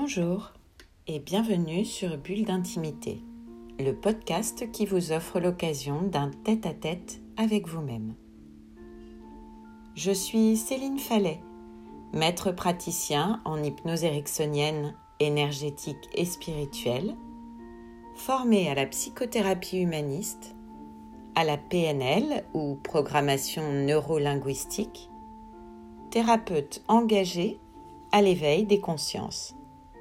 Bonjour et bienvenue sur Bulle d'intimité, le podcast qui vous offre l'occasion d'un tête-à-tête avec vous-même. Je suis Céline Fallet, maître praticien en hypnose ericksonienne, énergétique et spirituelle, formée à la psychothérapie humaniste, à la PNL ou programmation neurolinguistique, thérapeute engagée à l'éveil des consciences.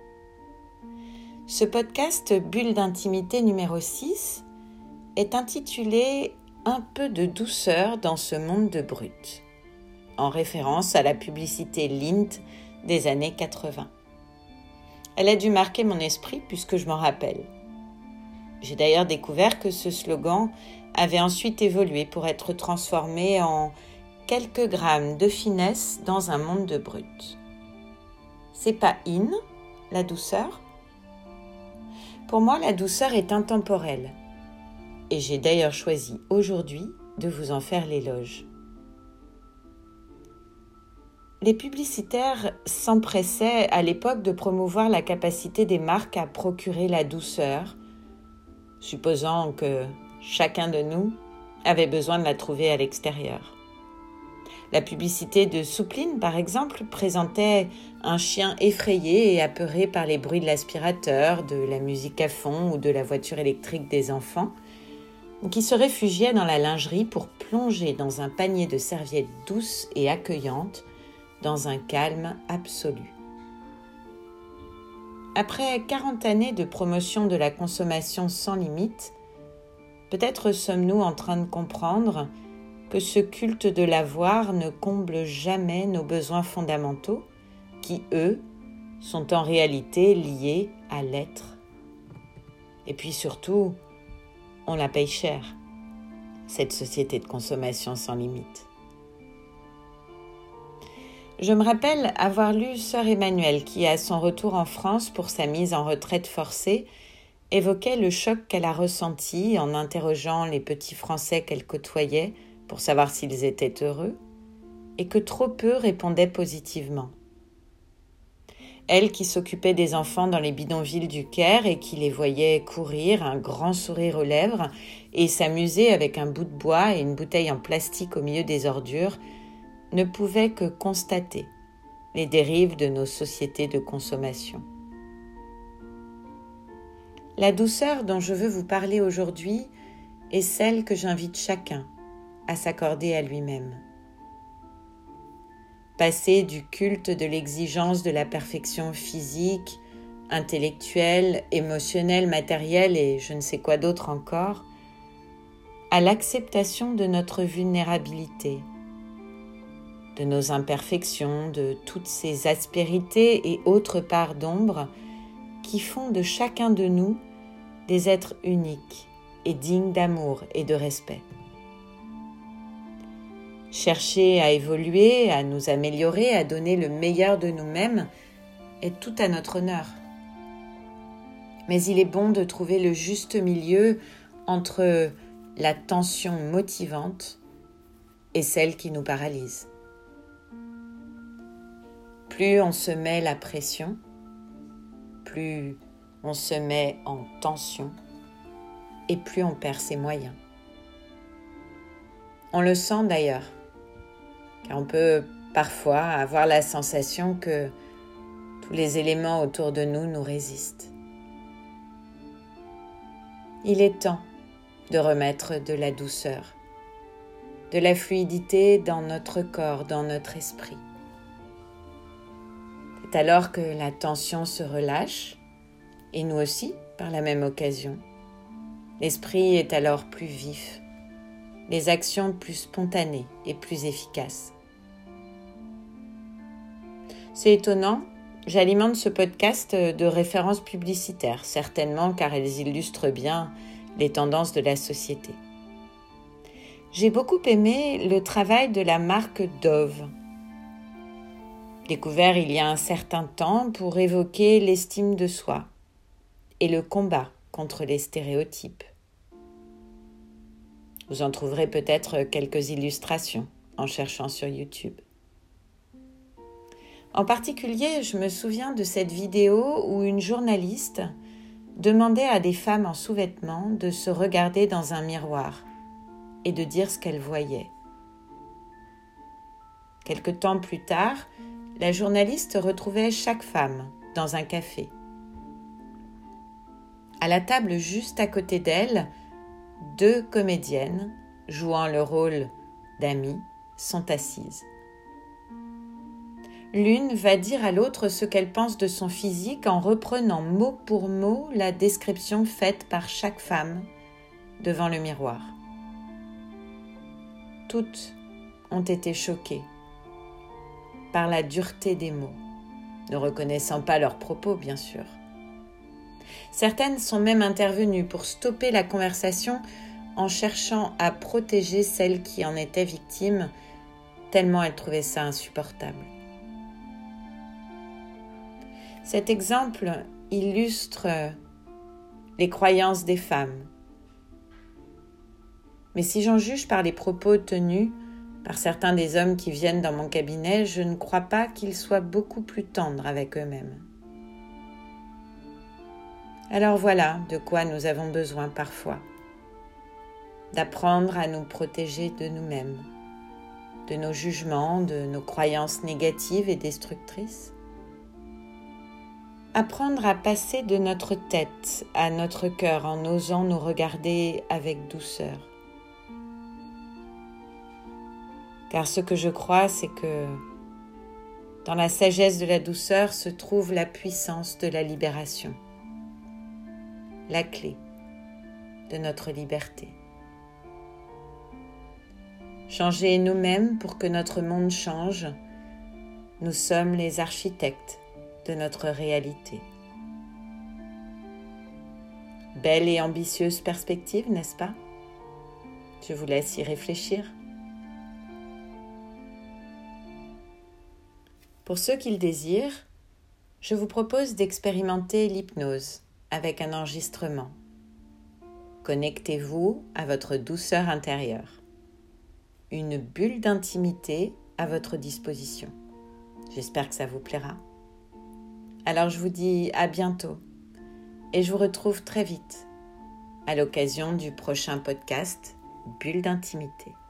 Ce podcast Bulle d'intimité numéro 6 est intitulé « Un peu de douceur dans ce monde de brut », en référence à la publicité Lindt des années 80. Elle a dû marquer mon esprit puisque je m'en rappelle. J'ai d'ailleurs découvert que ce slogan avait ensuite évolué pour être transformé en quelques grammes de finesse dans un monde de brut. C'est pas in, la douceur ? Pour moi, la douceur est intemporelle. Et j'ai d'ailleurs choisi aujourd'hui de vous en faire l'éloge. Les publicitaires s'empressaient à l'époque de promouvoir la capacité des marques à procurer la douceur, supposant que chacun de nous avait besoin de la trouver à l'extérieur. La publicité de Soupline, par exemple, présentait un chien effrayé et apeuré par les bruits de l'aspirateur, de la musique à fond ou de la voiture électrique des enfants, qui se réfugiait dans la lingerie pour plonger dans un panier de serviettes douces et accueillantes, dans un calme absolu. Après 40 années de promotion de la consommation sans limite, peut-être sommes-nous en train de comprendre que ce culte de l'avoir ne comble jamais nos besoins fondamentaux, qui, eux, sont en réalité liés à l'être. Et puis surtout, on la paye cher, cette société de consommation sans limite. Je me rappelle avoir lu Sœur Emmanuelle qui, à son retour en France pour sa mise en retraite forcée, évoquait le choc qu'elle a ressenti en interrogeant les petits Français qu'elle côtoyait pour savoir s'ils étaient heureux, et que trop peu répondaient positivement. Elle qui s'occupait des enfants dans les bidonvilles du Caire et qui les voyait courir, un grand sourire aux lèvres, et s'amuser avec un bout de bois et une bouteille en plastique au milieu des ordures, ne pouvait que constater les dérives de nos sociétés de consommation. La douceur dont je veux vous parler aujourd'hui est celle que j'invite chacun à s'accorder à lui-même. Passer du culte de l'exigence de la perfection physique, intellectuelle, émotionnelle, matérielle et je ne sais quoi d'autre encore, à l'acceptation de notre vulnérabilité, de nos imperfections, de toutes ces aspérités et autres parts d'ombre qui font de chacun de nous des êtres uniques et dignes d'amour et de respect. Chercher à évoluer, à nous améliorer, à donner le meilleur de nous-mêmes est tout à notre honneur. Mais il est bon de trouver le juste milieu entre la tension motivante et celle qui nous paralyse. Plus on se met la pression, plus on se met en tension et plus on perd ses moyens. On le sent d'ailleurs, car on peut parfois avoir la sensation que tous les éléments autour de nous nous résistent. Il est temps de remettre de la douceur, de la fluidité dans notre corps, dans notre esprit. C'est alors que la tension se relâche, et nous aussi, par la même occasion. L'esprit est alors plus vif, les actions plus spontanées et plus efficaces. C'est étonnant, j'alimente ce podcast de références publicitaires, certainement car elles illustrent bien les tendances de la société. J'ai beaucoup aimé le travail de la marque Dove, découvert il y a un certain temps pour évoquer l'estime de soi et le combat contre les stéréotypes. Vous en trouverez peut-être quelques illustrations en cherchant sur YouTube. En particulier, je me souviens de cette vidéo où une journaliste demandait à des femmes en sous-vêtements de se regarder dans un miroir et de dire ce qu'elles voyaient. Quelque temps plus tard, la journaliste retrouvait chaque femme dans un café. À la table juste à côté d'elle, 2 comédiennes, jouant le rôle d'amies, sont assises. L'une va dire à l'autre ce qu'elle pense de son physique en reprenant mot pour mot la description faite par chaque femme devant le miroir. Toutes ont été choquées par la dureté des mots, ne reconnaissant pas leurs propos, bien sûr. Certaines sont même intervenues pour stopper la conversation en cherchant à protéger celles qui en étaient victimes, tellement elles trouvaient ça insupportable. Cet exemple illustre les croyances des femmes. Mais si j'en juge par les propos tenus par certains des hommes qui viennent dans mon cabinet, je ne crois pas qu'ils soient beaucoup plus tendres avec eux-mêmes. Alors voilà de quoi nous avons besoin parfois. D'apprendre à nous protéger de nous-mêmes, de nos jugements, de nos croyances négatives et destructrices. Apprendre à passer de notre tête à notre cœur en osant nous regarder avec douceur. Car ce que je crois, c'est que dans la sagesse de la douceur se trouve la puissance de la libération, la clé de notre liberté. Changer nous-mêmes pour que notre monde change, nous sommes les architectes de notre réalité. Belle et ambitieuse perspective, n'est-ce pas? Je vous laisse y réfléchir. Pour ceux qui le désirent, je vous propose d'expérimenter l'hypnose avec un enregistrement. Connectez-vous à votre douceur intérieure. Une bulle d'intimité à votre disposition. J'espère que ça vous plaira. Alors je vous dis à bientôt et je vous retrouve très vite à l'occasion du prochain podcast Bulle d'intimité.